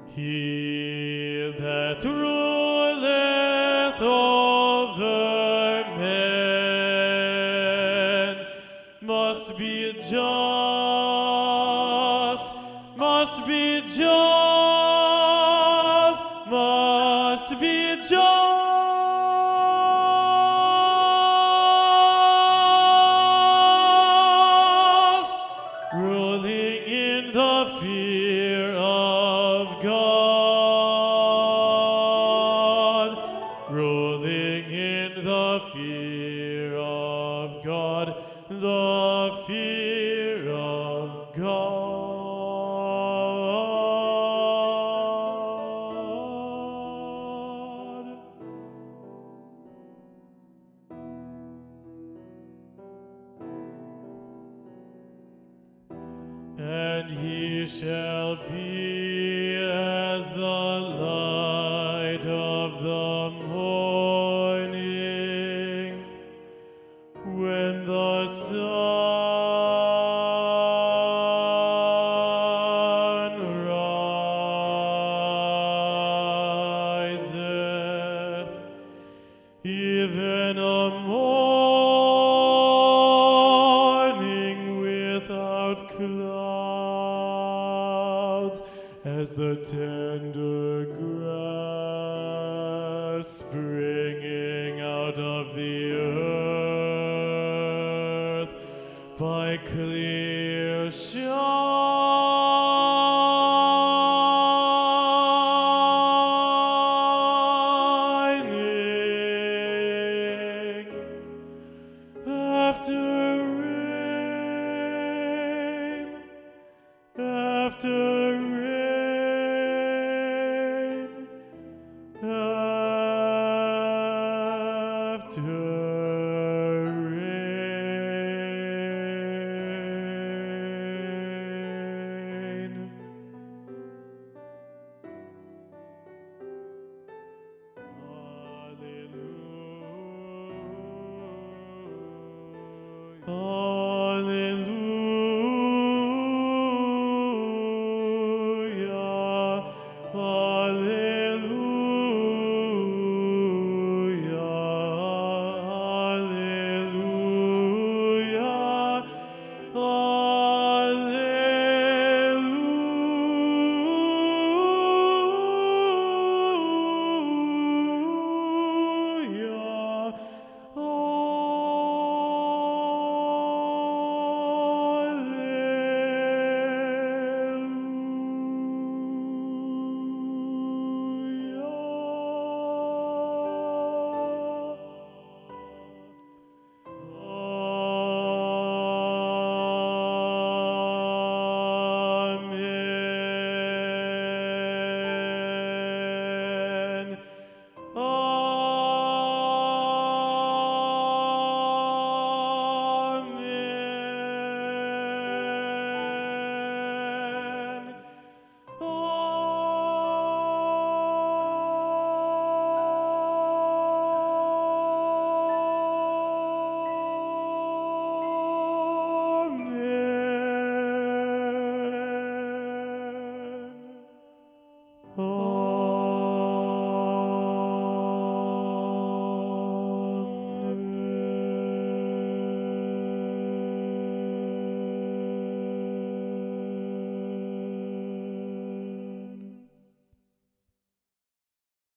He that ruleth over men must be just, must be just, must be just. Ruling in the fear of God, ruling in the fear of God, the fear of God. And he shall be as the light of the morning, when the sun riseth, even a morning without clouds, as the tender grass springing out of the earth by clear shining after rain, after